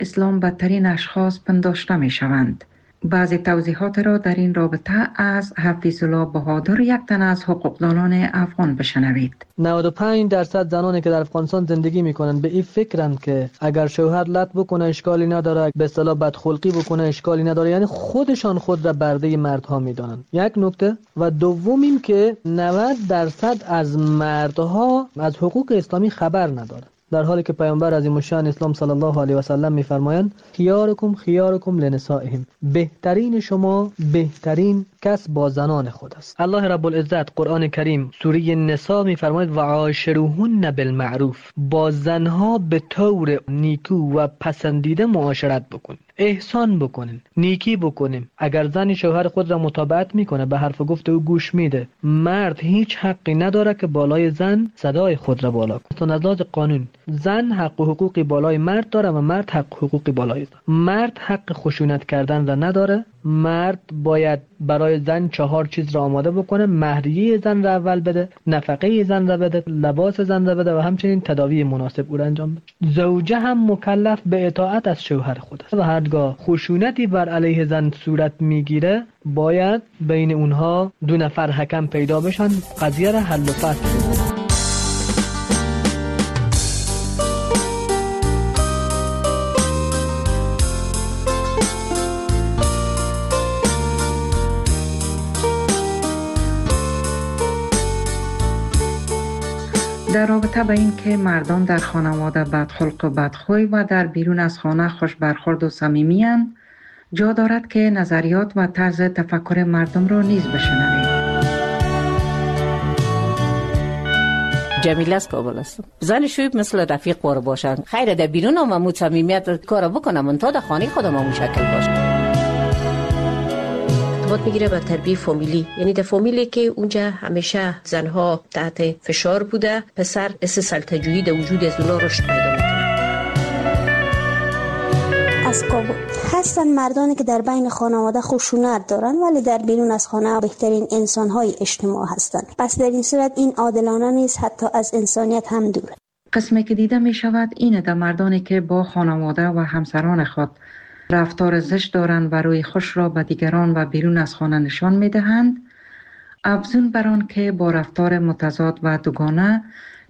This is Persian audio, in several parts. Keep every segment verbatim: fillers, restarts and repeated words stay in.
اسلام بدترین اشخاص پنداشته می شوند. بعضی توضیحات را در این رابطه از حفیظ الله بهادر، یک تن از حقوقدانان افغان، بشنوید. نود و پنج درصد زنانی که در افغانستان زندگی میکنن به این فکرند که اگر شوهر لط بکنه اشکالی نداره، به اصطلاح بدخلقی بکنه اشکالی نداره، یعنی خودشان خود را برده مردها میدانن. یک نکته. و دوم این که نود درصد از مردها از حقوق اسلامی خبر نداره، در حالی که پیامبر عظیم الشأن اسلام صلی الله علیه و سلم میفرمایند خیارکم خیارکم لنسائهم، بهترین شما بهترین کس با زنان خود است. الله رب العزت قرآن کریم سوره نساء میفرماید و عاشروهن بالمعروف، با زنها به طور نیکو و پسندیده معاشرت بکن، احسان بکنین، نیکی بکنین. اگر زن شوهر خود را مطابقت میکنه، به حرف گفت او گوش میده، مرد هیچ حقی نداره که بالای زن صدای خود را بالا کنه. از لحاظ قانون زن حق و حقوقی بالای مرد داره و مرد حق و حقوقی بالای زن. مرد حق خشونت کردن را نداره. مرد باید برای زن چهار چیز را آماده بکنه: مهریه زن را اول بده، نفقه زن را بده، لباس زن را بده و همچنین تداوی مناسب او را انجام بده. زوجه هم مکلف به اطاعت از شوهر خود است و هرگاه خشونتی بر علیه زن صورت میگیره، باید بین اونها دو نفر حکم پیدا بشن، قضیه را حل و فصل کنن. در رابطه با این که مردان در خانواده بدخلق و بدخوی و در بیرون از خانه خوش برخورد و صمیمی اند، جا دارد که نظریات و طرز تفکر مردم را نیز بشنویم. جمیله از کابل هستم. زن شویب مثل رفیق قرار باشن. خیره در بیرون هم امو صمیمیت کار بکنم، من تا در خانه خودم هم شکل باشه. ارتباط میگیره با تربیه فامیلی، یعنی در فامیلی که اونجا همیشه زنها تحت فشار بوده، پسر اس سلطجویی در وجود از اونا رشد پیدا میکنه. از کابل هستن مردانی که در بین خانواده خشونت دارن ولی در بیرون از خانه بهترین انسانهای اجتماع هستند. پس در این صورت این عادلانه نیست، حتی از انسانیت هم دوره. قسمی که دیده می شود اینه در مردانی که با خانواده و همسران خود رفتار زشت دارند و روی خوش را به دیگران و بیرون از خانه نشان می دهند، افزون بر آن که با رفتار متضاد و دوگانه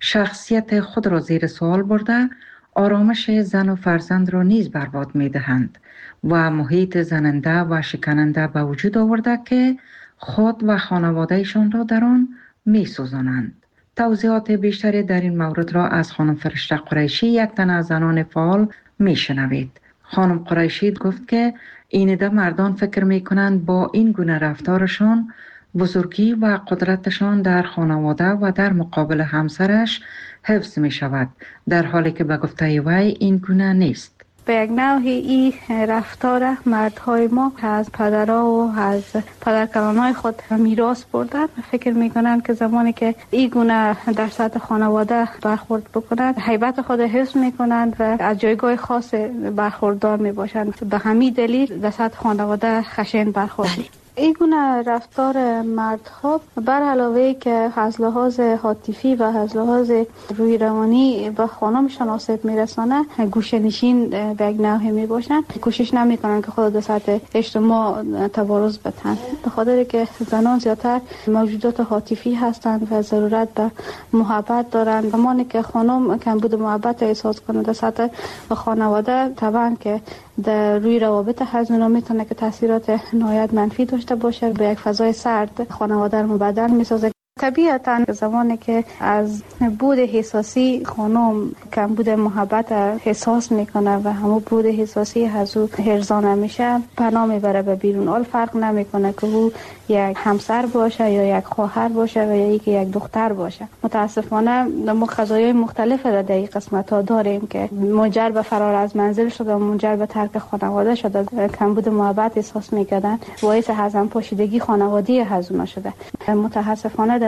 شخصیت خود را زیر سوال برده، آرامش زن و فرزند را نیز برباد می دهند و محیط زننده و شکننده به وجود آورده که خود و خانوادهشان را در آن می سوزانند. توضیحات بیشتری در این مورد را از خانم فرشته قریشی، یک تن از زنان فعال، می شنوید. خانم قریشی گفت که اینده مردان فکر می کنند با این گونه رفتارشان بزرگی و قدرتشان در خانواده و در مقابل همسرش حفظ می شود، در حالی که به گفته وی این گونه نیست. به یک نوعی این رفتار مردهای ما از پدرها و از پدرکلانهای خود میراث بردن. فکر میکنن که زمانی که این گونه در سطح خانواده برخورد بکنند، هیبت خود حفظ میکنند و از جایگاه خاص برخوردار میباشند. به همین دلیل در سطح خانواده خشن برخورد. این گونه رفتار مردها بر علاوه که از لحاظ عاطفی و از لحاظ روی روانی به خانمشان آسیب میرسانه، گوشه‌نشین به یک نوعی میباشند. کوشش نمیکنن که خود در سطح اجتماع تبارز بدن، به خاطر که زنان زیادتر موجودات عاطفی هستند و ضرورت به محبت دارند. زمانی که خانم کمبود محبت احساس کنه در سطح خانواده، طبعا که در روی روابط هزینه میتونه که تاثیرات نهایت منفی داشته باشه، به یک فضای سرد خانواده رو مبدل میسازه. طبیعتاً زمانی که از بود حساسی خانم کمبود محبت احساس میکنه و همون بود حساسی از او هرزانه میشه، پناه میبره به بیرون. اول فرق نمیکنه که او یک همسر باشه یا یک خواهر باشه و یا که یک دختر باشه. متاسفانه ما قضایای مختلف را در این قسمت ها داریم که منجر به فرار از منزل شده و منجر به ترک خانواده شده، کمبود محبت احساس میکردن، باعث هضم پاشیدگی خانوادگی هزینه شده. متاسفانه در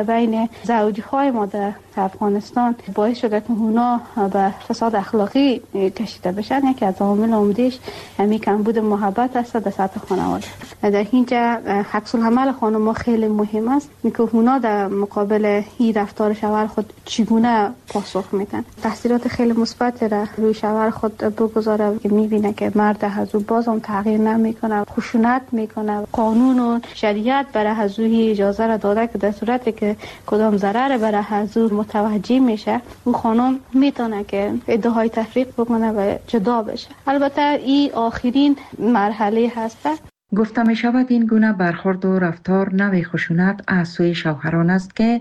در بین زوجهای ما در افغانستان باعث شده که اونا به فساد اخلاقی کشیده بشن. یکی از عوامل عمده‌اش همین کمبود محبت است در سطح خانواده. در اینجا عکس العمل خانم‌ها خیلی مهم است که اونا در مقابل این رفتار شوهر خود چگونه پاسخ میدن. تاثیرات خیلی مثبت را روی شوهر خود بگذاره که میبینه که مرد از او باز هم تغییر نمیکنه، خشونت میکنه. قانون و شریعت برای از او اجازه را داده که در صورتی که کدام ضرر برای از او متوجه میشه او خانم میتونه که ادعای تفریق بکنه و جدا بشه. البته این آخرین مرحله هست. گفته می شود این گونه برخورد و رفتار نوع خشونت از سوی شوهران است که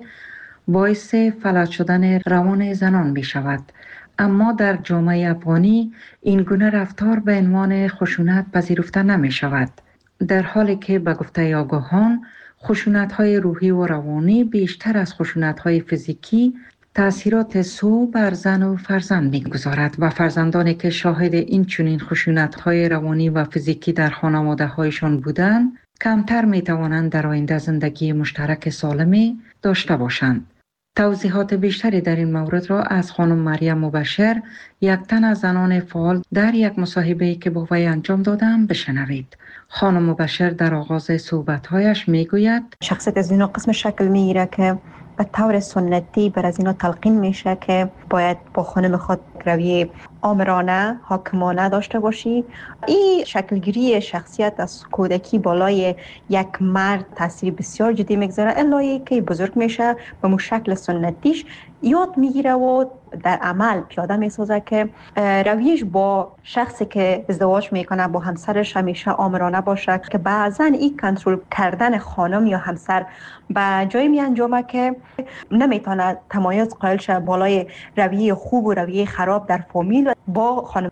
باعث فلج شدن روان زنان می شود. اما در جامعه افغانی این گونه رفتار به عنوان خشونت پذیرفته نمی شود. در حالی که به گفته آگاهان خشونت‌های روحی و روانی بیشتر از خشونت‌های فیزیکی تأثیرات سو بر زن و فرزند می‌گذارد و فرزندانی که شاهد این چنین خشونت‌های روانی و فیزیکی در خانواده‌هایشان بودند کمتر می‌توانند در آینده زندگی مشترک سالمی داشته باشند. توضیحات بیشتری در این مورد را از خانم مریم مبشر، یک تن از زنان فعال در یک مصاحبه‌ای که با وی انجام دادم بشنوید. خانم مبشر در آغاز صحبت‌هایش می‌گوید شخصیت از اینا قسم شکل می‌گیره که به طور سنتی بر از اینا تلقین میشه که باید با خانم خود رویه آمرانه، حاکمانه داشته باشی. این شکلگیری شخصیت از کودکی بالای یک مرد تاثیر بسیار جدی میگذاره، الایی که بزرگ میشه به مو شکل سنتیش یاد میگیره و در عمل پیاده میسازه که رویش با شخصی که ازدواج میکنه با همسرش همیشه آمرانه باشه، که بعضا این کنترل کردن خانم یا همسر به جایی می انجامه که نمیتونه تمایز قائل شه بالای رویه خوب و رویه خراب در فامیل با خانم.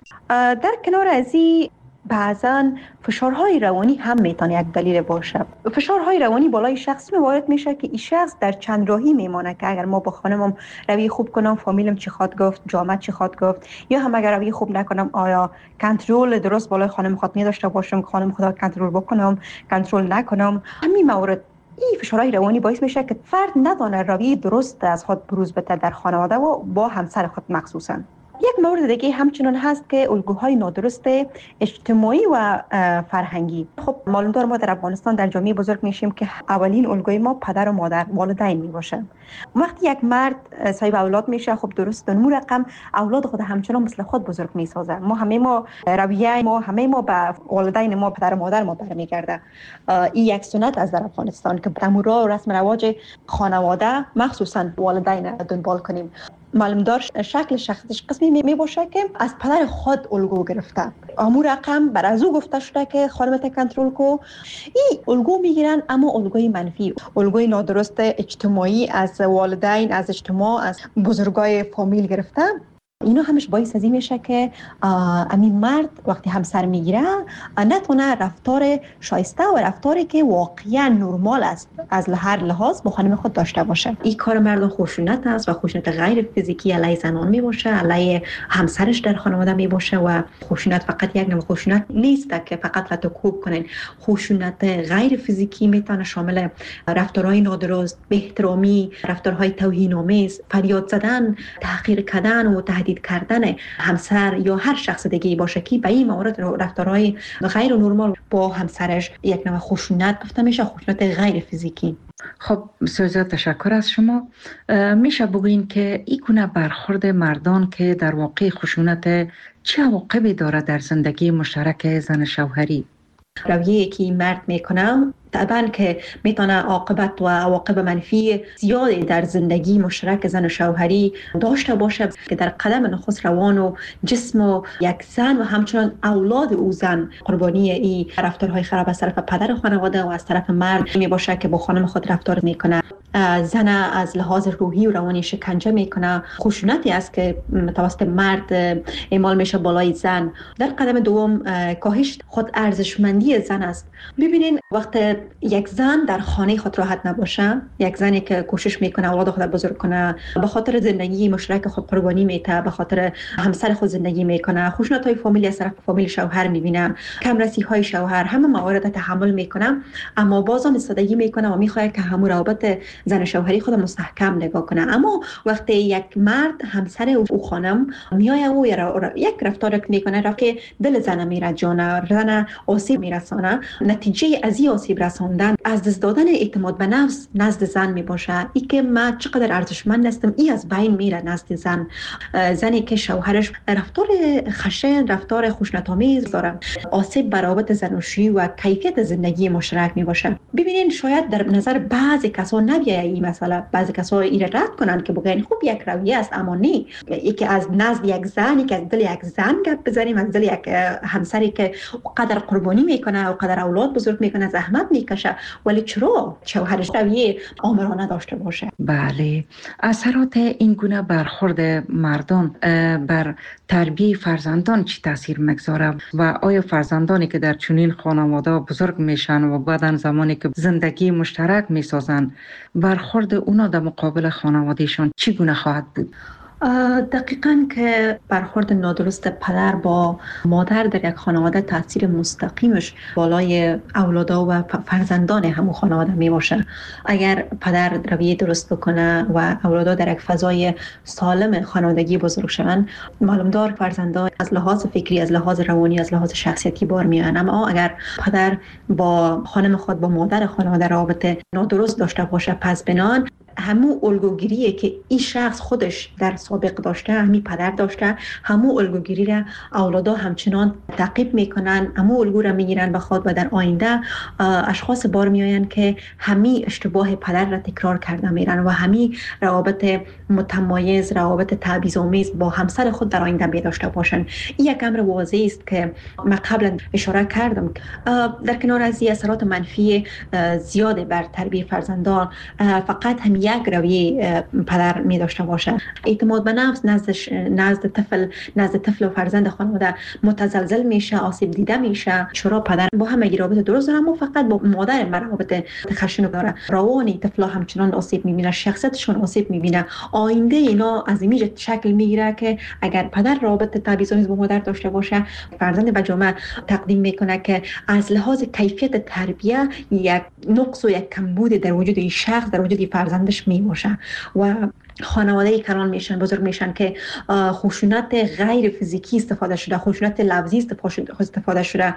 در کنار از این بعضا فشارهای روانی هم میتونه یک دلیل باشه. فشارهای روانی بالای شخصی وارد میشه که این شخص در چند راهی میمانه که اگر ما با خانمم روی خوب کنم فامیلم چی خواد گفت، جامعه چی خواد گفت، یا هم اگر روی خوب نکنم آیا کنترل درست بالای خانم خود می داشته باشم که خانم خدا کنترل بکنم، کنترل نکنم. همین مورد این فشارهای روانی باعث میشه که فرد ندانه روی درست از خود بروز بده در خانواده و با همسر خود مخصوصا. یک مورد دیگه همچنان هست که الگوهای نادرست اجتماعی و فرهنگی. خب معلوم دار ما در افغانستان در جامعه بزرگ میشیم که اولین الگوی ما پدر و مادر، والدین میباشه. وقتی یک مرد صاحب اولاد میشه خب درست اون رقم اولاد خود همچنان مثل خود بزرگ میسازه. ما همه ما رویه ما همه ما به والدین ما، پدر و مادر ما برمیگرده. این یک سنت از در افغانستان که تمورا و رسم رواج خانواده مخصوصا والدین دنبال کنیم. معلوم دار شکل شخصیش قسمی می باشه که از پدر خود الگو گرفته. امور رقم بر از او گفته شده که خانمت کنترل کو. این الگو میگیرن، اما الگوی منفی، الگوی نادرست اجتماعی از والدین، از اجتماع، از بزرگای فامیل گرفته. اینا همش باعث از این میشه که امین مرد وقتی همسر میگیره نتونه رفتار شایسته و رفتاری که واقعا نرمال است از هر لحاظ با خانم خود داشته باشه. این کار مردان خشونت است و خشونت غیر فیزیکی علیه زنان میباشه، علیه همسرش در خانواده میباشه. و خشونت فقط یک نوع خشونت نیست که فقط رد و کوب کنین. خشونت غیر فیزیکی میتونه شامل رفتارهای نادرست، بی‌احترامی، رفتارهای توهین‌آمیز، فریاد زدن، تحقیر کردن و تهدید کردن همسر یا هر شخص دیگه باشه که به این موارد رفتارهای غیر نرمال با همسرش یک نوع خشونت گفته میشه، خشونت غیر فیزیکی. خب بسیار تشکر از شما. میشه بگوین که این گونه برخورد مردان که در واقع خشونت چه عواقبی داره در زندگی مشترک زن شوهری؟ رویه‌ای که مرد میکنم طبعا که میتونه عاقبت و عواقب منفی زیادی در زندگی مشترک زن و شوهری داشته باشه که در قدم نخست روان و جسم و یک زن و همچنان اولاد او زن قربانی این رفتارهای خراب از طرف پدر خانواده و از طرف مرد می باشه که با خانم خود رفتار میکنه. زن از لحاظ روحی و روانی شکنجه میکنه. خشونتی است که توسط مرد اعمال میشه بالای زن. در قدم دوم کاهش خود ارزشمندی زن است. ببینین وقت یک زن در خانه خود راحت نباشه، یک زنی که کوشش میکنه اولاد خود بزرگ کنه، به خاطر زندگی مشترک خود قربانی میته، به خاطر همسر خود زندگی میکنه، خشونت های فامیلی از طرف فامیل شوهر میبینه، کم رسی های شوهر، همه موارد تحمل میکنه، اما بازم استادگی میکنه و میخواد که همون روابط زن شوهری خود مستحکم نگاه کنه. اما وقتی یک مرد همسر او خانم میای او یک رفتار میکنه را که دل زن میره جانه زن آسیب میرسانه، نتیجه از این آسیب رساندن از دست دادن اعتماد به نفس نزد زن میباشه. ای که من چقدر ارزشمند هستم ای از بین میره نزد زن. زنی که شوهرش رفتار خشن، رفتار خشونت‌آمیز داره، آسیب بر روابط زناشویی و کیفیت زندگی مشترک میباشه. ببینین شاید در نظر بعضی کسا نبیه این مسئله، بعضی کسا این رد کنن که بگن خوب یک رویه است، اما نه. یکی از نزد یک زن، یکی از دل یک زن گپ بزنیم، از دل یک همسری که قدر قربانی میکنه و قدر اولاد بزرگ میکنه، زحمت میکشه، ولی چرا شوهرش رویه آمرانه داشته باشه؟ بله، اثرات این گونه برخورد مردان بر تربیت فرزندان چی تاثیر میگذاره و آیا فرزندانی که در چنین خانواده بزرگ میشن و بعدن زمانی که زندگی مشترک میسازن برخورد اونا در مقابل خانوادهشان چی گونه خواهد بود؟ دقیقاً که برخورد نادرست پدر با مادر در یک خانواده تاثیر مستقیمش بالای اولادا و فرزندان همون خانواده می باشه. اگر پدر رویه درست بکنه و اولادا در یک فضای سالم خانوادگی بزرگ شوند، معلومدار فرزندان از لحاظ فکری، از لحاظ روانی، از لحاظ شخصیتی بار میان. اما اگر پدر با خانم خود، با مادر خانواده رابطه نادرست داشته باشه، پس بنان همون الگوگیری که این شخص خودش در سابق داشته، همین پدر داشته، همون الگوگیری را اولادا همچنان تعقیب میکنن، همون الگو را میگیرن به خود و در آینده اشخاص بار میآیند که همین اشتباه پدر را تکرار کرده میرن و همین روابط متمایز، روابط تبعیض‌آمیز با همسر خود در آینده می داشته باشند. این یک امر واضح است که من قبلا اشاره کردم. در کنار از این اثرات منفی زیاد بر تربیت فرزندان، فقط هم یک رویه پدر می داشته باشه. اعتماد به نفس نزد نزد طفل نزد طفل و فرزند خانواده متزلزل میشه، آسیب دیده میشه. چرا پدر با همه رابطه درست داره اما فقط با مادر رابطه خشن داره. روانی طفلا همچنان آسیب میبینه، شخصیتشون آسیب میبینه. آینده اینا از این شکل میگیره که اگر پدر رابطه تبعیض‌آمیز با مادر داشته باشه، فرزند به جامعه تقدیم میکنه که از لحاظ کیفیت تربیت یک نقص و یک کمبود در وجود این شخص، در وجود این فرزندش می باشه و خانواده کلان میشن، بزرگ میشن که خشونت غیر فیزیکی استفاده شده، خشونت لفظی استفاده شده،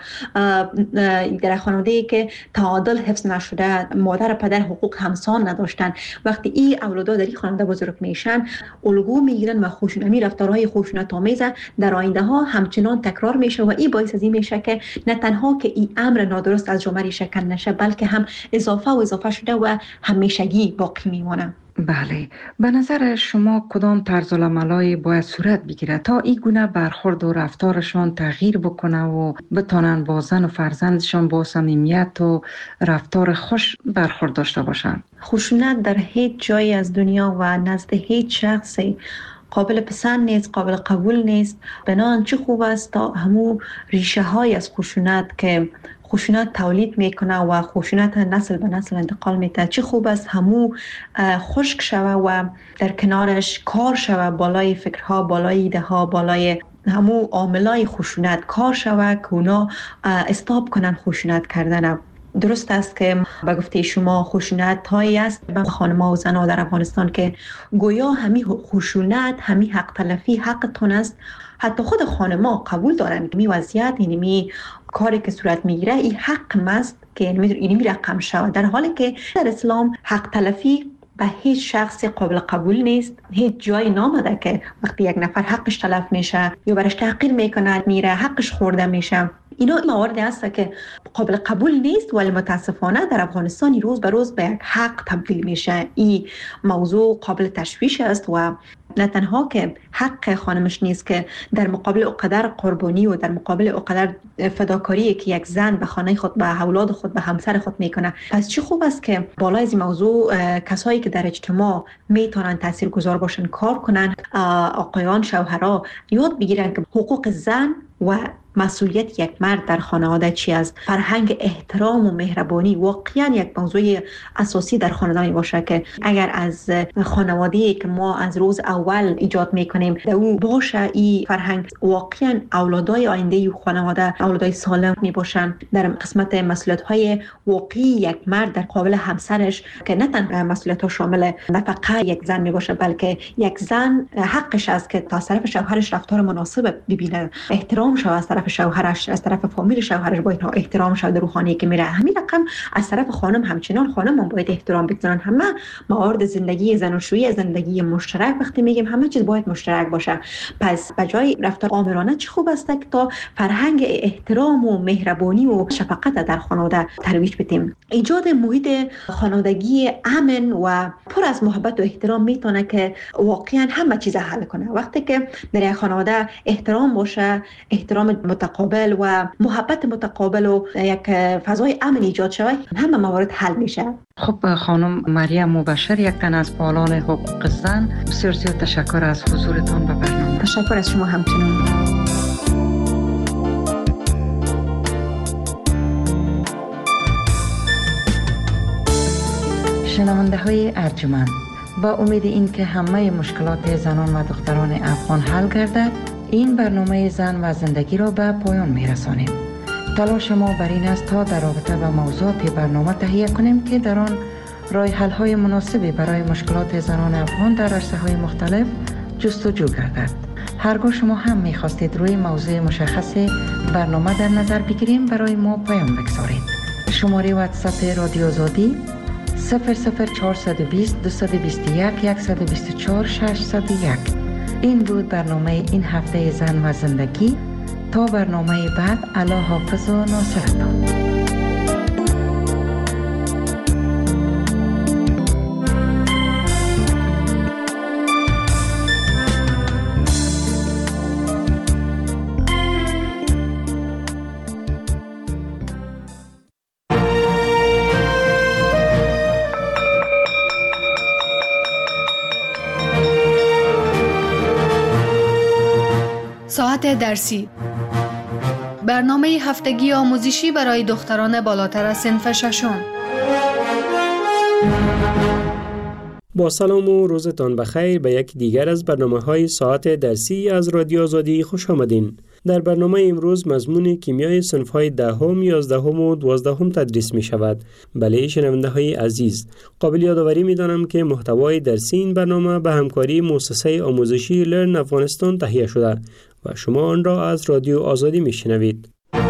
در خانواده که تعادل حفظ نشده، مادر و پدر حقوق همسان نداشتن. وقتی این اولادا در این خانواده بزرگ میشن، الگو میگیرن و خشونتی رفتارهای خشونت آمیز در آینده ها همچنان تکرار میشه و این باعث از این میشه که نه تنها که این امر نادرست از جامعه شکل نشه، بلکه هم اضافه و اضافه شده و همیشگی باقی میمونه. بله، به نظر شما کدام طرز العملای باید صورت بگیره تا این گونه برخورد و رفتارشان تغییر بکنه و بتانن با زن و فرزندشان با صمیمیت و رفتار خوش برخورد داشته باشن؟ خشونت در هیچ جایی از دنیا و نزد هیچ شخصی قابل پسند نیست، قابل قبول نیست. بنان چه خوب است تا همو ریشه های از خشونت که خشونت تولید میکنه و خشونت نسل به نسل انتقال میده، چه خوب است همو خشک شوه و در کنارش کار شوه، بالای فکرها، بالای ایده ها، بالای همو عاملای خشونت کار شوه که اونا استاپ کنن خشونت کردن. درست است که به گفته شما خشونت هایی است به خانم‌ها و زن‌ها در افغانستان که گویا همین خشونت، همین حق تلفی حقتون است. حتی خود خانم‌ها قبول دارن که می وضعیت اینمی کاری که صورت میگیره این حق است که اینمی رقم شود، در حالی که در اسلام حق تلفی به هیچ شخص قابل قبول نیست. هیچ جایی نامده که وقتی یک نفر حقش تلف میشه یا برش تحقیر میکنه، میره حقش خورده میشه. اینا مواردی هست که قابل قبول نیست، ولی متاسفانه در افغانستان روز به روز به یک حق تبدیل میشه. این موضوع قابل تشویش است و نه تنها که حق خانمش نیست که در مقابل اقدر قربانی و در مقابل اقدر فداکاری که یک زن به خانه خود، به اولاد خود، به همسر خود میکنه. پس چه خوب است که بالای این موضوع کسایی که در اجتماع میتونن تاثیرگذار باشن کار کنن، آقایان، شوهرها یاد بگیرن که حقوق زن و مسئولیت یک مرد در خانواده چی است، فرهنگ احترام و مهربانی واقعا یک موضوع اساسی در خانواده باشه که اگر از خانواده‌ای که ما از روز اول ایجاد میکنیم در او باشه این فرهنگ، واقعا اولادای آینده خانواده اولادای سالم میباشن. در قسمت مسئولیت‌های واقعی یک مرد در قابل همسرش که نه تنها مسئولیت‌ها شامل نفقه یک زن میباشه، بلکه یک زن حقش است که تا طرف شوهرش رفتار مناسب ببینه، احترام شود از طرف شوهرش، از طرف فامیل شوهرش باید احترام شود روحانی که میره. همین رقم از طرف خانم همچنان خانم هم باید احترام بگذارن. همه موارد زندگی زناشویی، زندگی مشترک وقتی میگیم همه چیز باید مشترک باشه. پس بجای رفتار آمرانه چه خوب است که تا فرهنگ احترام و مهربانی و شفقت در خانواده ترویج بدیم. ایجاد محیط خانوادگی امن و پر از محبت و احترام میتونه که واقعا همه چیز حل کنه. وقتی که در یک خانواده احترام باشه، احترام متقابل و محبت متقابل و یک فضای امن ایجاد شود، همه موارد حل میشه. خب خانم مریم مبشر، یک تن از فعالان حقوق زن، بسیار زیاد تشکر از حضورتان به برنامه. تشکر از شما همچنان. شنونده های ارجمند، با امید این که همه مشکلات زنان و دختران افغان حل گردد، این برنامه زن و زندگی را به پایان می رسانیم. تلاش ما بر این است تا در رابطه با موضوعات برنامه تهیه کنیم که در آن راه حل های مناسبی برای مشکلات زنان افغان در عرصه‌های مختلف جستجو گردد. هرگاه شما هم می خواستید روی موضوع مشخص برنامه در نظر بگیریم، برای ما پیام بگذارید. شماره واتساپ رادیو آزادی صفر صفر چهارصد و بیست دویست و بیست و یک صد و بیست و چهار ششصد و یک. این بود برنامه این هفته زن و زندگی. تا برنامه بعد، الله حافظ و ناصرتان. ساعت درسی، برنامه هفتگی آموزشی برای دختران بالاتر از صنف ششم. با سلام و روزتان بخیر به یک دیگر از برنامه‌های ساعت درسی از رادیو آزادی خوش آمدین. در برنامه امروز مضمون کیمیای صنف‌های دهم، یازدهم و دوازدهم تدریس می شود. بله شنونده‌های عزیز، قابل یادآوری می‌دانم که محتوای درسی این برنامه به همکاری مؤسسه آموزشی لرن افغانستان تهیه شده و شما آن را از رادیو آزادی می‌شنوید.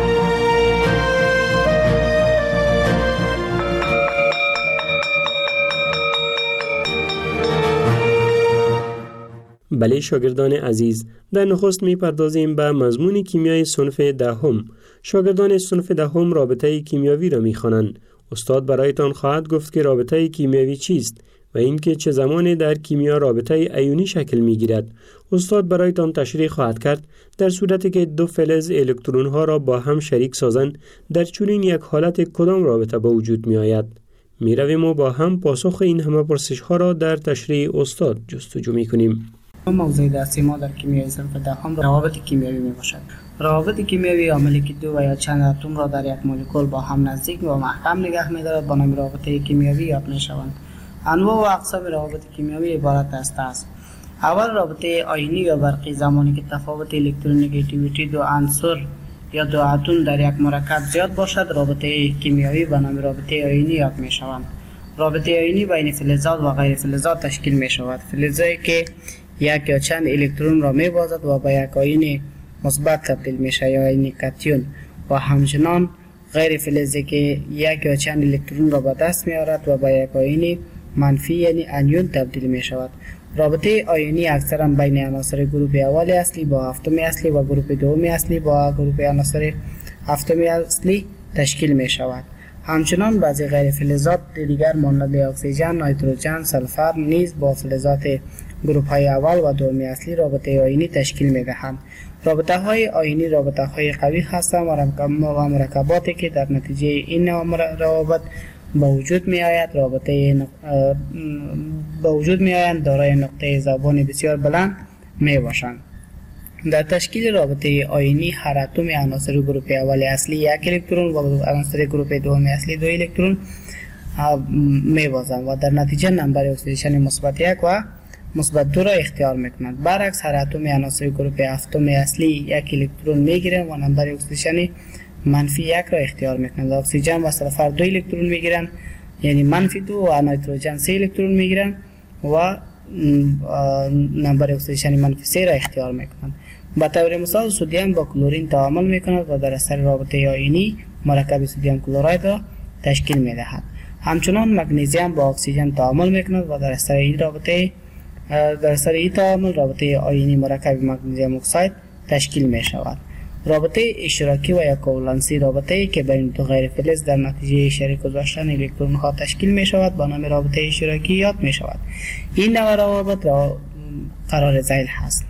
بله شاگردان عزیز، در نخست می‌پردازیم به مضمون کیمیای صنف دهم. شاگردان صنف دهم رابطه کیمیاوی را می‌خوانند. استاد برایتان خواهد گفت که رابطه کیمیاوی چیست و اینکه چه زمانی در کیمیا رابطه ایونی شکل می‌گیرد. استاد برایتان تشریح خواهد کرد در صورتی که دو فلز الکترون‌ها را با هم شریک سازند، در چنین یک حالت کدام رابطه به وجود می‌آید. می‌رویم و با هم پاسخ این همه پرسش‌ها را در تشریح استاد جستجو می‌کنیم. موضوع درسی ما در کیمیای صنف دهم روابط کیمیایی می باشد. روابط کیمیایی عاملی که دو و یا چند اتم را در یک مولکول با هم نزدیک و محکم نگه می دارد با نام رابطه کیمیایی یاد می شوند. انواع و اقسام روابط کیمیایی عبارت است از: اول رابطه آیونی یا برقی، زمانی که تفاوت الکترونگیتیویتی دو عنصر یا دو اتم در یک مرکب زیاد باشد، رابطه کیمیایی به نام رابطه آیونی یاد می شوند. رابطه آیونی بین فلزات و غیر فلزات تشکیل می شود. فلزی که یک یا چند الکترون را می بازد و به یک آیون مثبت تبدیل می شود یا آیون کاتیون، و همچنان غیر فلزی که یک یا چند الکترون را به دست می آورد و به یک آیون منفی یعنی انیون تبدیل می شود. رابطه آیونی اکثرا بین عناصر گروپ اول اصلی با هفتم اصلی و گروپ دوم اصلی با گروپ عناصر هفتم اصلی تشکیل می شود. همچنان بعضی غیر فلزات دیگر مانند اکسیژن، نیتروژن، سلفر نیز با فلزات گروپ های اول و دوم اصلی رابطه آیونی تشکیل می دهند. رابطه های آیونی رابطه های قوی هستند و مرکباتی که در نتیجه این روابط به وجود می آید رابطه نق... به وجود می آیند دارای نقطه ذوبان بسیار بلند می باشند. در تشکیل رابطه آیونی هر اتم عناصر گروه اول اصلی یک الکترون و عناصر گروه دوم اصلی دو الکترون می‌بازند و در نتیجه نمبر اکسیدیشن مثبت یک و مثبت دو را اختیار میکنند. برعکس هر اتم عناصر گروه هفتم اصلی یک الکترون میگیرند و نمبر اکسیدیشن منفی یک را اختیار میکنند. اکسیژن و سلفر دو الکترون میگیرند، یعنی منفی دو، و نیتروژن سه الکترون میگیرند و نمبر اکسیدیشن منفی سه را اختیار میکنند. به طور مثال سدیم با کلورین تعامل میکند و در اثر رابطه آیونی مرکب سدیم کلراید را تشکیل میدهد. همچنان مگنیزیم با اکسیژن تعامل میکند و در اثر این رابطه در اثر این تعامل رابطه آیونی مرکب مگنیزیم اکساید تشکیل می شود. رابطه اشتراکی و یا کوولنسی رابطه‌ای که بین دو غیر فلز در نتیجه شریک گذاشتن الکترون ها تشکیل می شود با نام رابطه اشتراکی یاد می شود. این نوع روابط را قرار ذیل هست.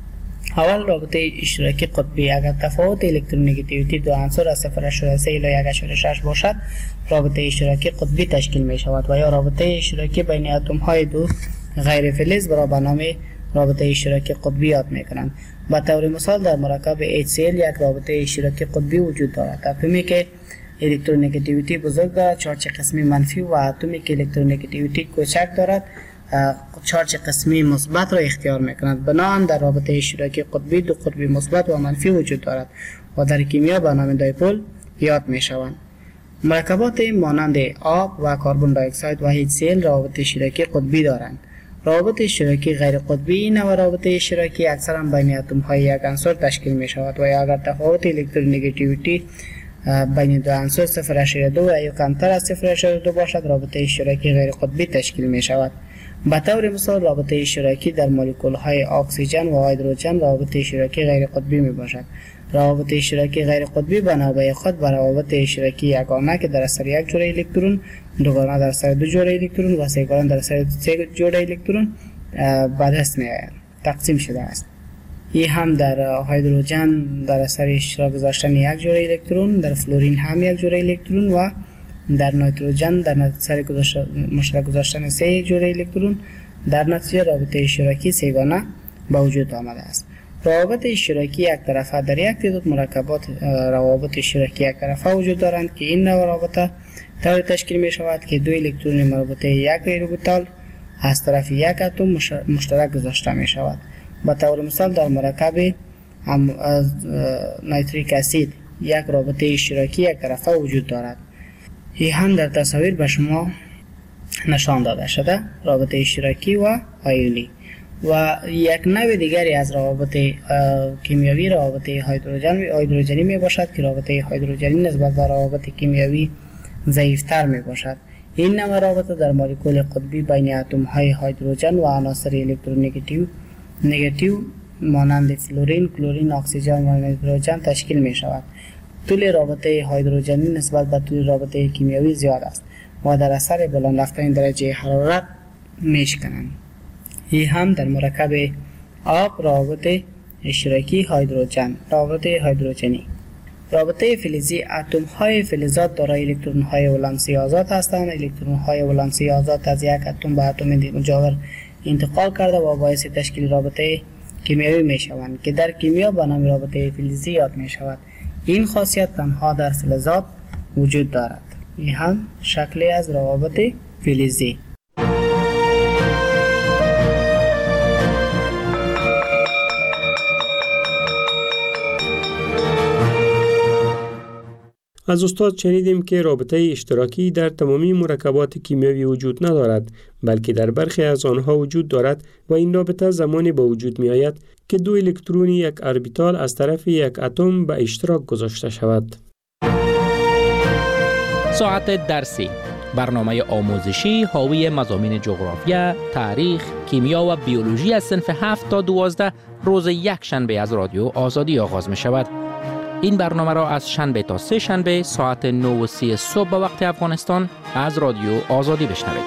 اول رابطه اشتراکی قطبی، اگر تفاوت الکترونگیتیویتی دو عنصر از صفر اشاره سه الی یک اشاره شش باشد رابطه اشتراکی قطبی تشکیل می شود و یا رابطه اشتراکی بین اتم های دو غیر فلز را به نام رابطه اشتراکی قطبی یاد می کنند. به طور مثال در مرکب اچ سی ال یک رابطه اشتراکی قطبی وجود دارد. اتمی که الکترونگیتیویتی بزرگ دارد چارج قسمی منفی و اتمی که الکترونگیتیویتی کوچک دارد چارج قسمی مثبت را اختیار می‌کند. بنابراین در رابطه اشتراکی قطبی دو قطب مثبت و منفی وجود دارد و در کیمیا به نام دایپول یاد می‌شوند. مرکبات مانند آب و کربن دی اکساید و اچ سی ال روابط اشتراکی قطبی دارند. روابط اشتراکی غیر قطبی این نوع رابطه اشتراکی اکثرا بین اتم‌های یک عنصر تشکیل می‌شود و اگر تفاوت الکترونگیتیویتی بین دو عنصر صفر اشاره دو و یا کمتر از صفر اشاره دو باشد رابطه اشتراکی غیر قطبی تشکیل می‌شود. به طور مثال رابطه اشتراکی در مولکول‌های اکسیژن و هیدروژن رابطه اشتراکی غیر قطبی میباشد. روابط اشتراکی غیر قطبی به نوبه خود به روابط اشتراکی یگانه که در اثر یک جوړه الکترون، دوگانه در اثر دو جوړه الکترون و سه‌گانه در اثر سه جوړه الکترون به دست میآید تقسیم شده است. این هم در هیدروژن در اثر اشتراک گذاشتن یک جوړه الکترون، در فلورین هم یک جوړه الکترون و در نیتروژن در اثر مشترک گذاشتن سه جوړه الکترون در نتیجه رابطه اشتراکی سه‌گانه به وجود آمده است. روابط اشتراکی یک طرفه در یک تعداد مرکبات روابط اشتراکی یک طرفه وجود دارند که این نوع رابطه طور تشکیل می شود که دو الکترون مربوطه یک اوربیتال از طرف یک اتم مشترک گذاشته می شود. به طور مثال در مرکب نیتریک اسید یک رابطه اشتراکی یک طرفه وجود دارد. این هم در تصاویر به شما نشان داده شده رابطه اشتراکی و آیونی. و یک نوع دیگری از روابط کیمیایی روابط هیدروژن هیدروژنی می باشد که رابطه هیدروژنی نسبت به روابط کیمیایی ضعیفتر می باشد. این نوع رابطه در مولکول قطبی بین اتم های هیدروژن و عناصر الکترونگیتیو نگاتیو مانند فلورین، کلورین، اکسیژن و نیتروژن تشکیل می شود. طول رابطه هیدروژنی نسبت به طول رابطه کیمیایی زیاد است و در اثر بلند رفتن درجه حرارت می شکنند. این هم در مرکب آب روابط اشتراکی هیدروژن روابط هیدروژنی. رابطه فلزی اتم های فلزات دارای الکترون های ولانسی آزاد هستند. الکترون های ولانسی آزاد از یک اتم به اتم مجاور انتقال کرده و باعث تشکیل رابطه کیمیایی می شوند که در کیمیا به نام رابطه فلزی یاد می شود. این خاصیت تنها در فلزات وجود دارد. این هم شکلی از روابط فلزی. از استاد شنیدیم که رابطه اشتراکی در تمامی مرکبات کیمیایی وجود ندارد، بلکه در برخی از آنها وجود دارد و این رابطه زمانی به وجود می آید که دو الکترون یک اربیتال از طرف یک اتم به اشتراک گذاشته شود. ساعت درسی، برنامه آموزشی حاوی مضامین جغرافیا، تاریخ، کیمیا و بیولوژی از صنف هفت تا دوازده روز یک شنبه از رادیو آزادی آغاز می شود. این برنامه را از شنبه تا سه شنبه ساعت نه و سی صبح به وقت افغانستان از رادیو آزادی بشنوید.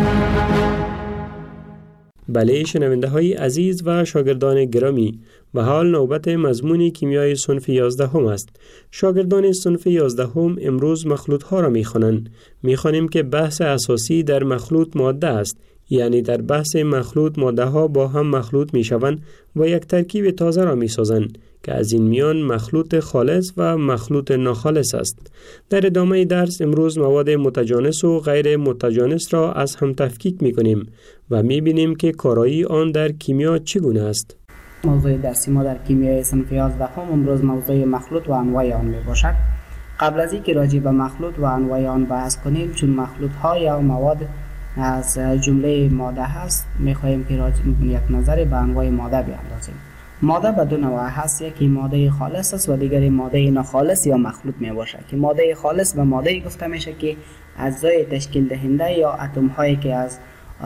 بله شنونده های عزیز و شاگردان گرامی، و حال نوبت مضمون کیمیای صنف یازده هم است. شاگردان صنف یازده هم امروز مخلوط ها را می خوانند. می خوانیم که بحث اساسی در مخلوط ماده است، یعنی در بحث مخلوط ماده ها با هم مخلوط می شوند و یک ترکیب تازه را می سازند که از این میان مخلوط خالص و مخلوط ناخالص است. در ادامه درس امروز مواد متجانس و غیر متجانس را از هم تفکیک می کنیم و می بینیم که کارایی آن در کیمیا چگونه است. موضوع درسی ما در کیمیای صنف یازدهم امروز موضوع مخلوط و انواع آن می باشد. قبل از اینکه راجع به مخلوط و انواع آن بحث کنیم، چون مخلوط ها یا مواد از جمله ماده هست، می خواهیم که راجع یک نظر به انواع ماده بیاندازیم. ماده به دو نوع هست، یکی ماده خالص است و دیگری ماده ناخالص یا مخلوط می باشد. که ماده خالص به ماده گفته میشه که اجزای تشکیل دهنده یا اتم هایی که از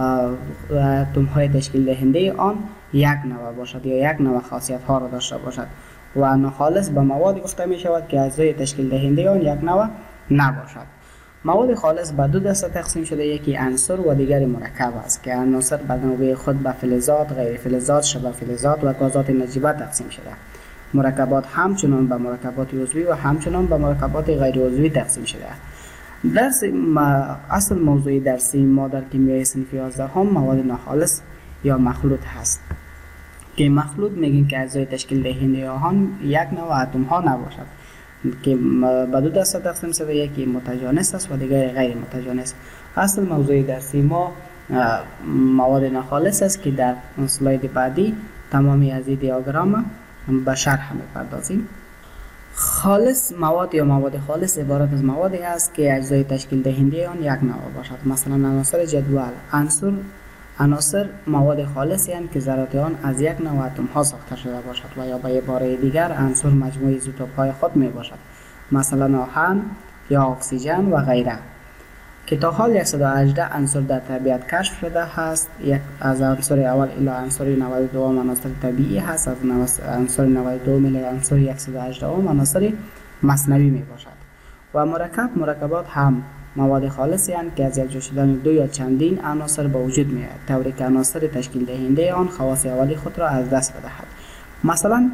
اتم های تشکیل دهنده آن یک نوع باشد یا یک نوع خاصیت ها را داشته باشد. و ناخالص به مواد گفته می شود که اجزای تشکیل دهنده آن یک نوع نباشد. مواد خالص به دو دسته تقسیم شده، یکی عنصر و دیگری مرکب است که عناصر به نوبه خود به فلزات، غیر فلزات، شبه فلزات و گازات نجیبه تقسیم شده. مرکبات همچنان به مرکبات عضوی و همچنان به مرکبات غیر عضوی تقسیم شده. درس اصل موضوع درسی ما در کیمیای صنف یازدهم مواد ناخالص یا مخلوط هست. که مخلوط میگیم که اجزای تشکیل دهنده آن یک نوع اتم ها نباشد، که به دو دسته تقسیم شده، یکی متجانس است و دیگری غیر متجانس. اصل موضوع درسی ما مواد ناخالص است که در اسلاید بعدی تمامی از این دیاگرام به شرح می‌پردازیم. خالص مواد یا مواد خالص عبارت از موادی است که اجزای تشکیل دهنده آن یک نوع باشد. مثلا عناصر جدول عنصر عناصر مواد خالصی هستند که ذرات آن از یک نوع اتم ها ساخته شده باشد و یا به عباره دیگر عنصر مجموعه ایزوتوپ های خود می باشد، مثلا آهن یا اکسیژن و غیره. که تا حال صد و هجده عنصر در طبیعت کشف شده هست. یک از عنصر اول الی عنصر نود و دو عناصر طبیعی هست، از عنصر نود و دو الی عنصر صد و هجده عناصر مصنوعی می باشد. و مرکب مرکبات هم مواد خالصی هستند که از یکجا شدن دو یا چندین عناصر به وجود می آید، طوری که عناصر تشکیل دهنده آن خواص اولی خود را از دست بدهد. مثلا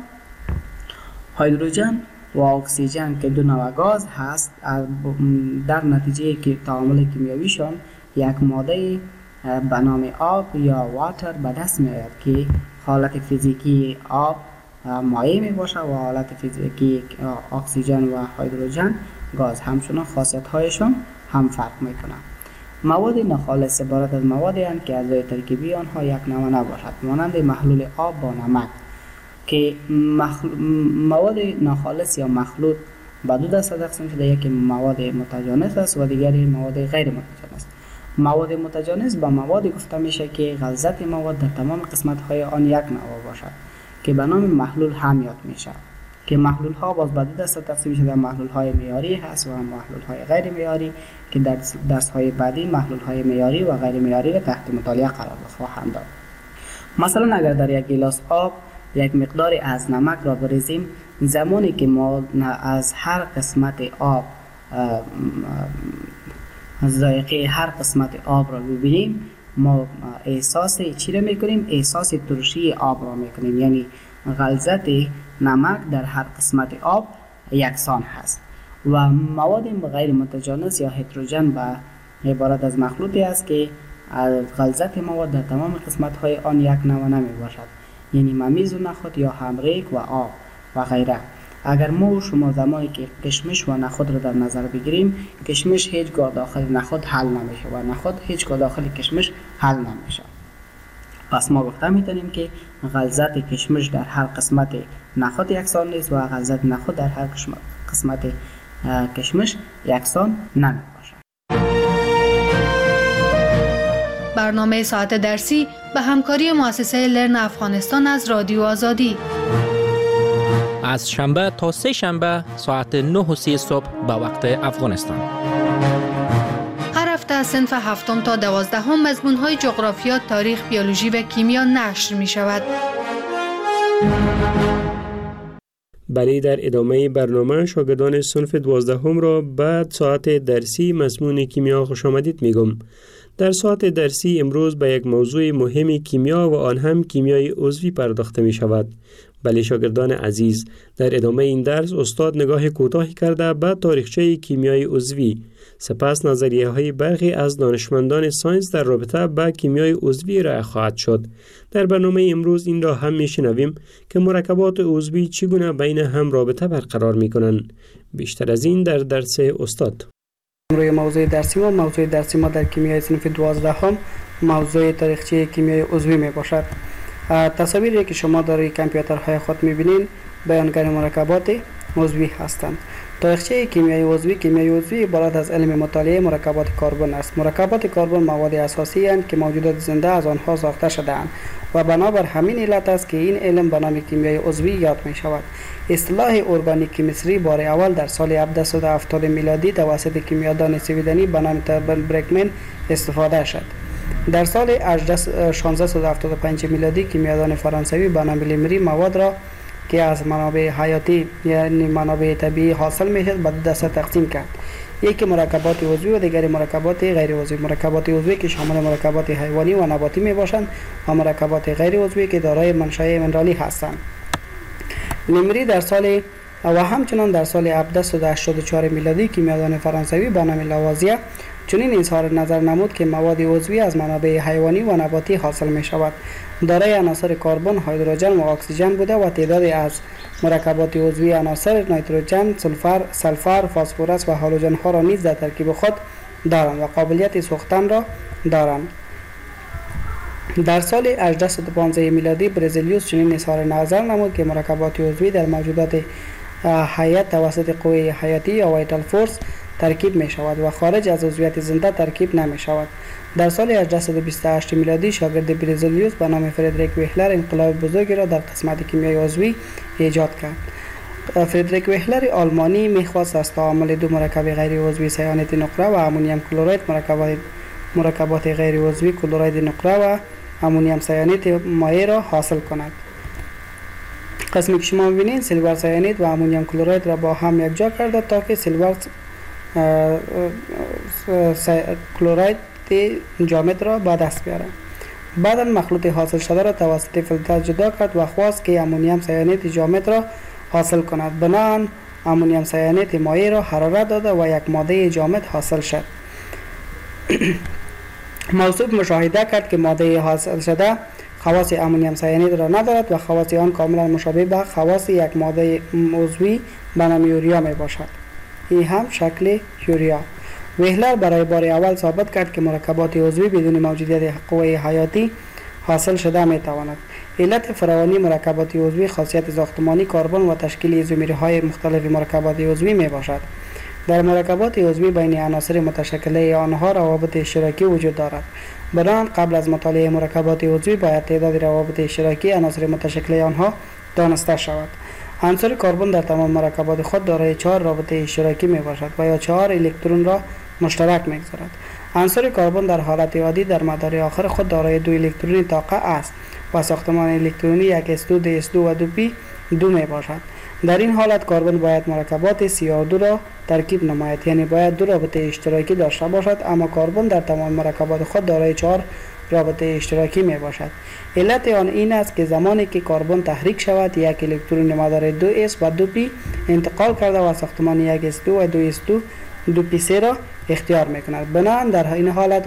هیدروژن و اکسیژن که دو نوع گاز هست، در نتیجه که تعامل کیمیاییشان یک ماده به نام آب یا واتر به دست می آید که حالت فیزیکی آب مایع می باشد و حالت فیزیکی اکسیژن و هیدروژن گاز. همچنان خاصیت هایشان هم فرق می کنند. مواد ناخالص عبارت از موادی هستند که اجزای ترکیبی آنها یک نوع نباشد، مانند محلول آب با نمک. که مخل... مواد ناخالص یا مخلوط به دو دسته تقسیم شده، یکی مواد متجانس است و دیگری مواد غیر متجانس. مواد متجانس با مواد گفته میشه که غلظت مواد در تمام قسمت های آن یک نوع باشد که به نام محلول هم یاد میشه. که محلول ها باز به دو دسته تقسیم شده، محلول های معیاری هست و محلول های غیر معیاری که در درس های بعدی محلول های معیاری و غیر معیاری را تحت مطالعه قرار خواهند داد. مثلا اگر در یک گیلاس آب یک مقداری از نمک را بریزیم، زمانی که ما از هر قسمت آب از ذائقه هر قسمت آب را ببینیم، ما احساس چی را میکنیم؟ احساس ترشی آب را میکنیم. یعنی غلظت نمک در هر قسمت آب یکسان هست. و مواد غیر متجانس یا هتروژن به عبارت از مخلوطی است که غلظت مواد در تمام قسمت های آن یک نوع نمی باشد، یعنی ممیز و نخود یا همریک و آب و غیره. اگر ما و شما زمانی که کشمش و نخود را در نظر بگیریم، کشمش هیچگاه داخل نخود حل نمیشه و نخود هیچگاه داخل کشمش حل نمیشه. پس ما گفته میتونیم که غلظت کشمش در هر قسمت نخود یکسان نیست و غلظت نخود در هر قسمت کشمش یکسان نمی باشد. برنامه ساعت درسی به همکاری مؤسسه لرن افغانستان از رادیو آزادی از شنبه تا سه شنبه ساعت نه و سی صبح به وقت افغانستان. هر هفته از صنف هفتم تا دوازدهم مضمون‌های جغرافیا، تاریخ، بیولوژی و کیمیا نشر می شود. بله، در ادامه برنامه شاگردان صنف دوازدهم را بعد ساعت درسی مضمون کیمیا خوش آمدید میگم. در ساعت درسی امروز به یک موضوع مهم کیمیا و آن هم کیمیای عضوی پرداخته می شود. بله شاگردان عزیز، در ادامه این درس استاد نگاه کوتاهی کرده به تاریخچه کیمیای عضوی، سپس نظریه های برخی از دانشمندان ساینس در رابطه با کیمیای عضوی را خواهد شد. در برنامه امروز این را هم میشنویم که مرکبات عضوی چگونه بین هم رابطه برقرار میکنند. بیشتر از این در درس استاد. روی موضوع درسی ما موضوع درسی ما در کیمیای صنف دوازدهم موضوع تاریخچه کیمیای عضوی می باشد. تصاویری که شما در کامپیوترهای خود می‌بینید بیانگر مرکبات عضوی هستند. تاریخچه کیمیای عضوی کیمیای عضوی عبارت از علم مطالعه مرکبات کربن است. مرکبات کربن مواد اساسی اند که موجودات زنده از آنها ساخته شده‌اند و بنابر همین علت است که این علم به نام کیمیای عضوی یاد می شود. اصطلاح ارگانیک کیمستری بار اول در سال هفتصد و هفتاد میلادی توسط کیمیادان سویدنی به نام تربن برکمن استفاده شد. در سال شانزده و هفتاد و پنج میلادی کیمیادان فرانسوی به نام لیمری مواد را که از منابع حیاتی یعنی منابع طبیعی حاصل میشد به دو دسته تقسیم کرد. یکی مرکبات عضوی و دیگری مرکبات غیر عضوی. مرکبات عضوی که شامل مرکبات حیوانی و نباتی می باشند و مرکبات غیر عضوی که دارای منشأ منرالی هستند. لیمری در سال و همچنان در سال هفتصد و هشتاد و چهار میلادی کیمیادان فرانسوی به نام لاوازیه چنین اظهار نظر نمود که مواد عضوی از منابع حیوانی و نباتی حاصل می شود. دارای عناصر کربن، هیدروژن و اکسیژن بوده و تعدادی از مرکبات عضوی عناصر نیتروژن، سولفر، سلفر، فسفرس و هالوژن ها را نیز در ترکیب خود دارند و قابلیت سوختن را دارند. در سال هجده و پانزده میلادی برزیلیوس چنین اظهار نظر نمود که مرکبات عضوی در موجودات حیات توسط قوه حیاتی یا وایتال فورس ترکیب می شود و خارج از عضویت زنده ترکیب نمی شود. در سال هجده و بیست و هشت میلادی شاگرد برزیلیوس به نام فردریک ویهلر انقلاب بزرگی را در قسمت کیمیای عضوی ایجاد کرد. فردریک ویهلر آلمانی می‌خواست از تعامل دو مرکب غیر عضوی سیانت نقره و امونیم کلراید مرکبات مرکبات غیر عضوی کلراید نقره و امونیم سیانت مایع را حاصل کند. قسمی که شما می‌بینید سیلور سیانید و امونیم کلراید را با هم یکجا کرده تا که سیلور کلراید جامد را به دست بیاره. بعدا مخلوط حاصل شده را توسط فیلتر جدا کرد و خواست که امونیم سیانید جامد را حاصل کند. بنابراین امونیم سیانید مایع را حرارت داده و یک ماده جامد حاصل شد. موصوف مشاهده کرد که ماده حاصل شده خواص امونیم سیانید را ندارد و خواص آن کاملا مشابه به خواص یک ماده عضوی به نام یوریا می باشد. این هم شکل یوریا. ویهلر برای بار اول ثابت کرد که مرکبات عضوی بدون موجودیت قوه حیاتی حاصل شده می تواند. علت فراوانی مرکبات عضوی خاصیت ساختمانی کربن و تشکیل ایزومرهای مختلف مرکبات عضوی می باشد. در مرکبات عضوی بین عناصر متشکله آنها روابط اشتراکی وجود دارد. بنابراین قبل از مطالعه مرکبات عضوی باید تعداد روابط اشتراکی عناصر متشکله آنها دانسته شود. عنصر کربن در تمام مرکبات خود دارای چهار رابطه اشتراکی می باشد و یا چهار الکترون را مشترک می‌گذارد. عنصر کربن در حالت عادی در مدار آخر خود دارای دو الکترون طاقه است و ساختمان الکترونی یک اس دو، دی اس دو و دو پی دو می باشد. در این حالت کربن باید مرکبات سی آر دو را ترکیب نماید، یعنی باید دو رابطه اشتراکی داشته باشد، اما کربن در تمام مرکبات خود دارای چهار رابطه اشتراکی می باشد. علت آن این است که زمانی که کربن تحریک شود یک الکترون مدار دو اس و دو پی انتقال کرده و ساختمان یک اس دو و دو اس دو دو پی سه را اختیار می کند. بنابراین در این حالت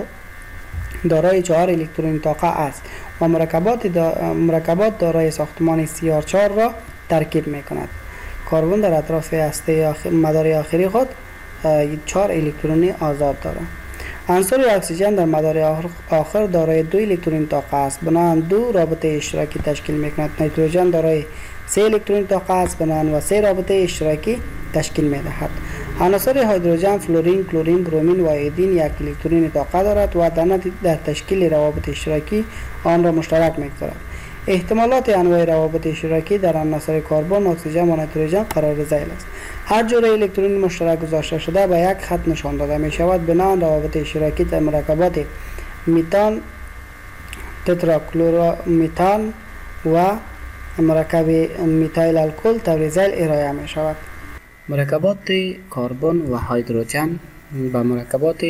دارای چهار الکترون طاقه است و مرکبات دا مرکبات دارای ساختمان سی آر چهار را ترکیب می کند. کربن در اطراف هسته آخر مدار آخری خود چهار الکترون آزاد دارد. عنصر اکسیژن در مدار آخر دارای دو الکترون طاقه است، بنابراین دو رابطه اشتراکی تشکیل می کند. نیتروژن دارای سه الکترون طاقه است، بنابراین و سه رابطه اشتراکی تشکیل می دهد. عناصر هیدروژن، فلورین، کلورین، برومین و ایودین یک الکترون طاقه دارد و در تشکیل روابط اشتراکی آن را مشترک می‌گذارد. احتمالات انواع روابط اشتراکی در عناصر کربن، اکسیژن و نیتروژن قرار ذیل است. هر جور الکترون مشترک گذاشته شده به یک خط نشان داده می شود. بنابراین روابط اشتراکی در مرکبات میتان، تتراکلورومیتان و مرکب میتایل الکل طور ذیل ارائه می شود. مرکبات کربن و هیدروژن و مرکبات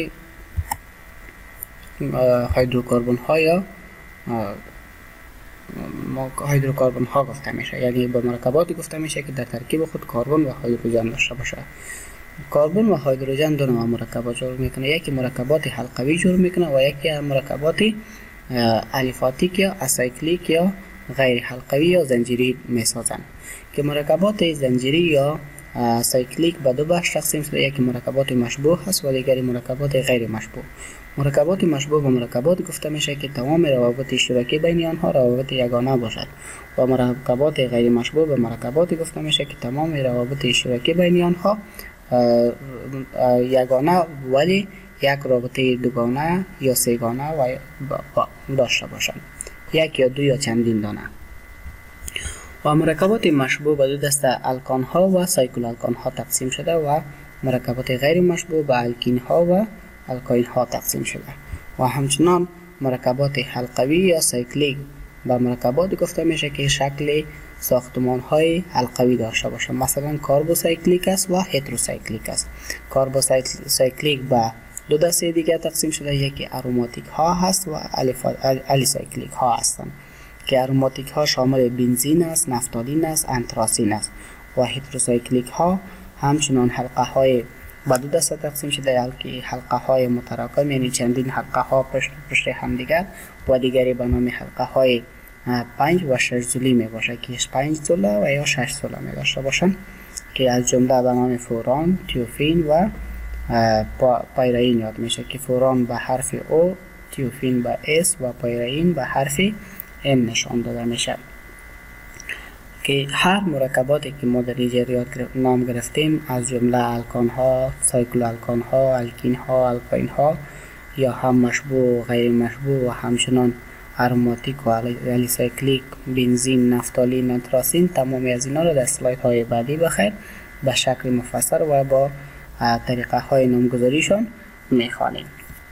هیدروکربن ها یا هیدروکربن ها گفته میشه، یعنی به مرکباتی گفته میشه که در ترکیب خود کربن و هیدروژن داشته باشه. کربن و هیدروژن دو نوع مرکبات جور میکنه، یکی مرکبات حلقوی جور میکنه و یکی مرکبات الیفاتیک یا اسایکلیک یا غیر حلقوی یا زنجیری میسازند که مرکبات زنجیری یا سایکلیک به دو بخش تقسیم شده، یکی مرکبات مشبوه هست و دیگری مرکبات غیر مشبوه. مرکبات مشبوه به مرکبات گفته میشه که تمام روابط اشتراکی بین آنها روابط یگانه باشد و مرکبات غیر مشبوه به مرکبات گفته میشه که تمام روابط اشتراکی بین آنها یگانه ولی یک رابطه دوگانه یا سه‌گانه و داشته باشند، یک یا دو یا چندین دانه. و مرکبات مشبوه به دو دسته الکان ها و سایکل الکان ها تقسیم شده و مرکبات غیر مشبوه به الکین ها و الکاین ها تقسیم شده و همچنان مرکبات حلقوی یا سایکلیک به مرکبات گفته میشه که شکل ساختمان های حلقوی داشته باشه، مثلا کاربوسایکلیک است و هتروسایکلیک است. کاربوسایکلیک به دو دسته دیگه تقسیم شده، یکی اروماتیک ها هست و الیسایکلیک ها هستند که اروماتیک ها شامل بنزین است، نفتالین است، انتراسین است و هتروسایکلیک ها همچنان حلقه های به دو دسته تقسیم شده، که حلقه های متراکم یعنی چندین حلقه ها پشت پشت هم دیگر و دیگری به نام حلقه های پنج و شش زولی می باشه که پنج زوله و یا شش زوله می داشته باشند که از جمله به نام فوران، تیوفین و پایرین یاد میشه که فوران به حرف او، تیوفین به اس و پایرین به حرف ام نشان داده میشه که هر مرکباتی که ما در اینجا نام گرفتیم از جمله الکان ها، سایکل الکان ها، الکین ها، الکاین ها یا هم مشبوه و غیر مشبوه و همچنان اروماتیک و الیسایکلیک، بنزین، نفتالین، انتراسین، تمامی از اینا رو در اسلاید های بعدی بخیر به شکل مفصل و با طریقه های نامگذاریشان میخوانیم.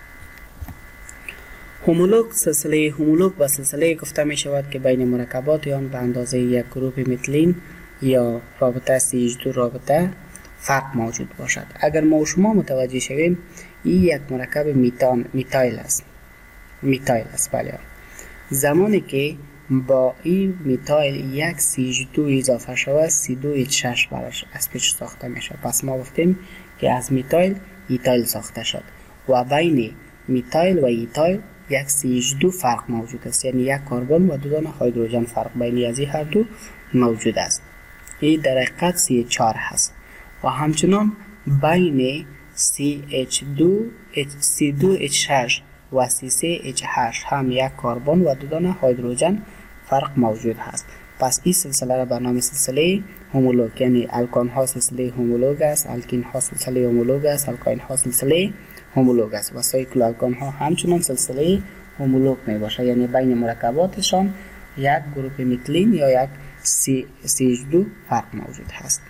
هومولوگ، سلسله هومولوگ و سلسله گفته می شود که بین مرکبات آن به اندازه یک گروپ متلین یا رابطه سی اچ دو رابطه فرق موجود باشد. اگر ما و شما متوجه شویم این یک مرکب میتان میتایل است میتایل است بله. زمانی که با این میتایل یک سی اچ دو اضافه شود سی دو اچ شش براش از پیش ساخته میشه، پس ما گفتیم که از میتایل ایتایل ساخته شد و بین میتایل و ایتایل یک سی اچ دو فرق موجود است، یعنی یک کربن و دو دانه هیدروژن فرق بین از این هر دو موجود است. این در حقیقت سی اچ چهار هست و همچنان بین سی اچ دو سی دو اچ شش و سی سه اچ هشت هم یک کربن و دو دانه هیدروژن فرق موجود هست. پس این سلسله را به نام سلسله هومولوگ، یعنی الکان ها سلسله هومولوگ است، الکین ها سلسله هومولوگ است، الکاین ها سلسله هومولوگ است و سایکل الکان ها همچنان سلسله هومولوگ می باشه، یعنی بین مرکباتشان یک گروپ متلین یا یک سی اچ دو فرق موجود هست.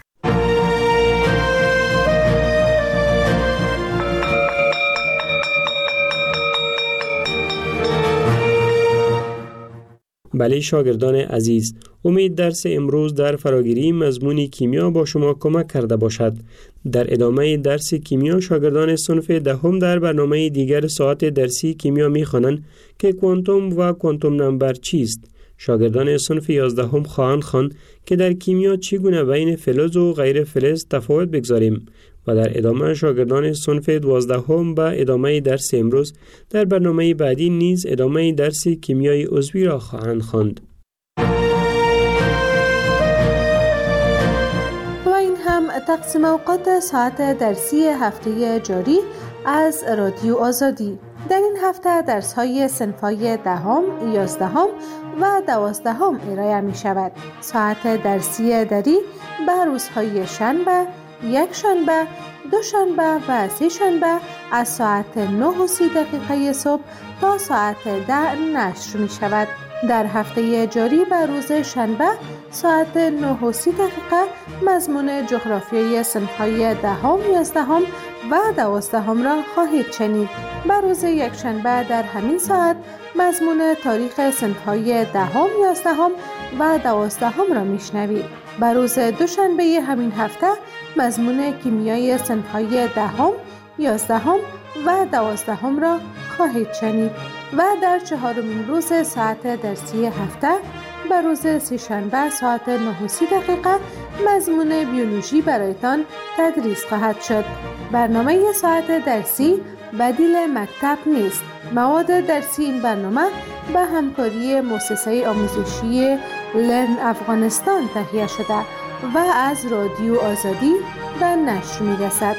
بله شاگردان عزیز، امید درس امروز در فراگیری مضمون کیمیا با شما کمک کرده باشد. در ادامه درس کیمیا شاگردان صنف دهم در برنامه دیگر ساعت درسی کیمیا می‌خوانند که کوانتوم و کوانتوم نمبر چیست. شاگردان صنف یازدهم خواهند خواند که در کیمیا چگونه بین فلز و غیر فلز تفاوت بگذاریم و در ادامه شاگردان صنف دوازدهم به ادامه درس امروز در برنامه بعدی نیز ادامه درس کیمیای عضوی را خواهند خواند. و این هم تقسیم اوقات ساعت درسی هفته جاری از رادیو آزادی. در این هفته درس‌های صنف‌های دهم، یازدهم و دوازدهم ارائه می شود. ساعت درسی دری به روزهای شنبه، یک شنبه، دو شنبه و سه شنبه از ساعت نه و سی دقیقه صبح تا ساعت ده نشر می شود. در هفته جاری به روز شنبه ساعت نه و سی دقیقه مضمون جغرافیای صنف‌های دهم، یازدهم و دوازدهم را خواهید شنید. به روز یک شنبه در همین ساعت مضمون تاریخ صنف‌های دهم، یازدهم و دوازدهم را میشنوید. به روز دوشنبه همین هفته مضمون کیمیای صنف‌های دهم، یازدهم و دوازدهم را خواهید شنید و در چهارمین روز ساعت درسی هفته به روز سه‌شنبه ساعت نه و سی دقیقه مضمون بیولوژی برایتان تدریس خواهد شد. برنامه ساعت درسی بدیل مکتب نیست. مواد درسی این برنامه به همکاری مؤسسه آموزشی لرن افغانستان تهیه شده و از رادیو آزادی به نشر می‌رسد.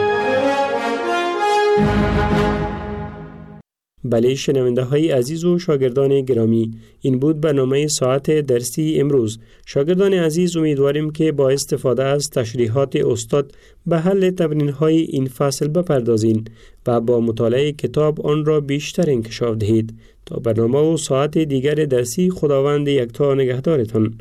بله شنونده های عزیز و شاگردان گرامی، این بود برنامه ساعت درسی امروز. شاگردان عزیز، امیدواریم که با استفاده از تشریحات استاد به حل تمرین های این فصل بپردازین و با مطالعه کتاب آن را بیشتر انکشاف دهید. تا برنامه و ساعت دیگر درسی، خداوند یکتا نگهدارتان.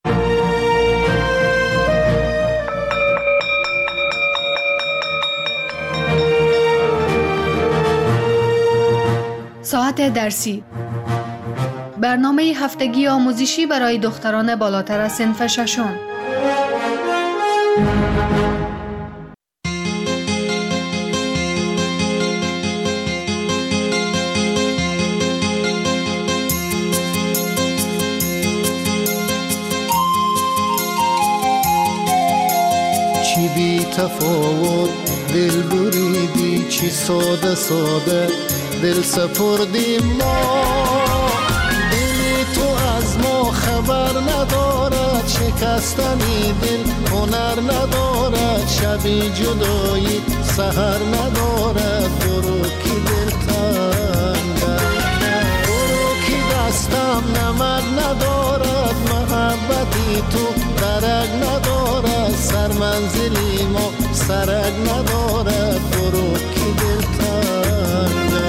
ساعت درسی، برنامه هفتگی آموزشی برای دختران بالاتر از صنف ششم. چی بی تفاوت دل بریدی، چی ساده ساده دل سپردیم ما. دلی تو از ما خبر ندارد، شکستنی دل هنر ندارد، شبی جدایی سحر ندارد. برو کی دل تنگم، برو کی دستم نمک ندارد، محبتی تو درک ندارد، سر منزلی ما سرک ندارد. برو کی دل تنگم.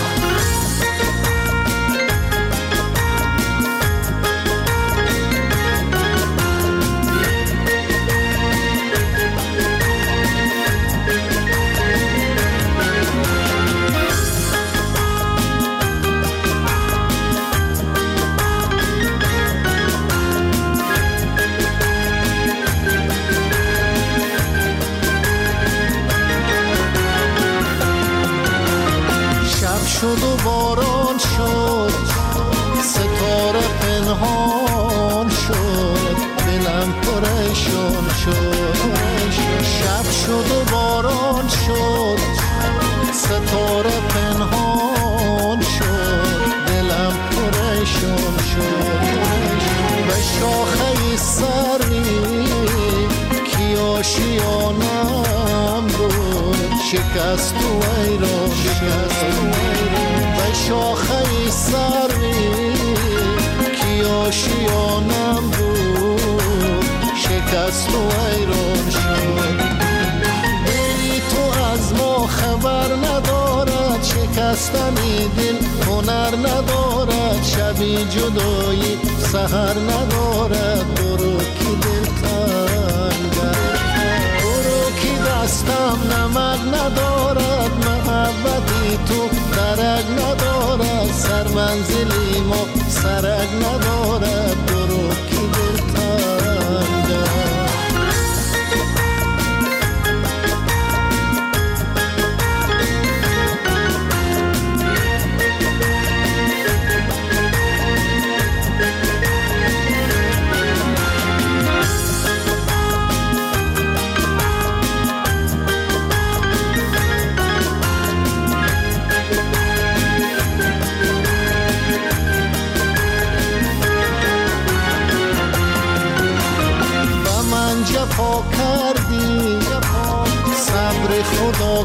شد و باران شد، ستاره پنهان شد، دلم پریشان شد. شب شد و باران شد، ستاره پنهان شد، دلم پریشان شد. به شاخه سری کی آشیانم بود، شکست و ایران شد. به شاخه سری کی آشیانم بود، شکست و ایران شد. دلی تو از ما خبر ندارد، شکستنی دل هنر ندارد، شبی جدایی سحر ندارد. برو کی دل تنگم، برو کی دستم نمک ندارد، محبتی تو درک ندارد، سر منزلی ما سرک ندارد. برو کی دل تنگم. جفا کردی، صبر خدا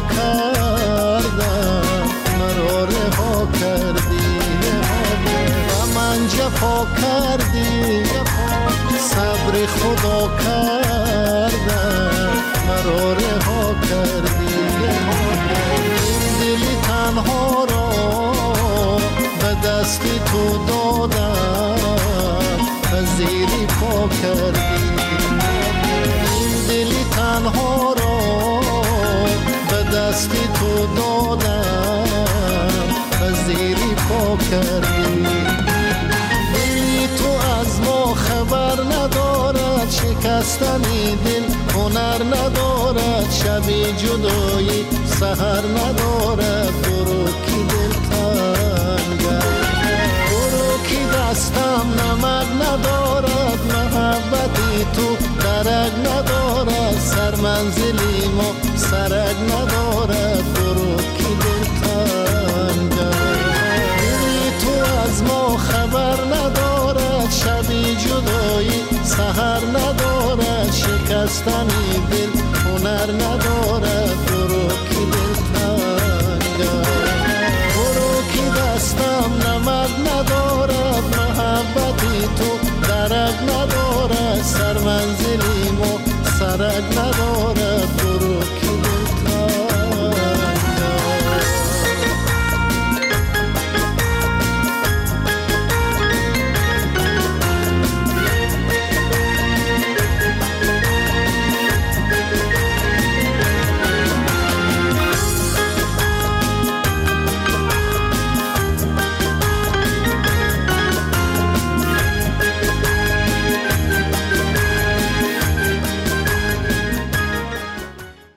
کردم، مرا رها کردی. و من جفا کردی، صبر خدا کردم، مرا رها کردی. این دلی تنها را به دستی تو دادم، پذیری پا کردی. دلی تنها را به دستی تو دادم، پذیری پا کردی. دلی تو از ما خبر ندارد، شکستنی دل هنر ندارد، شبی جدایی سحر ندارد. برو کی دل تنگم، برو کی دستم نمک ندارد، ندارد محبتی تو، درک ندارد سر منزلی ما سرک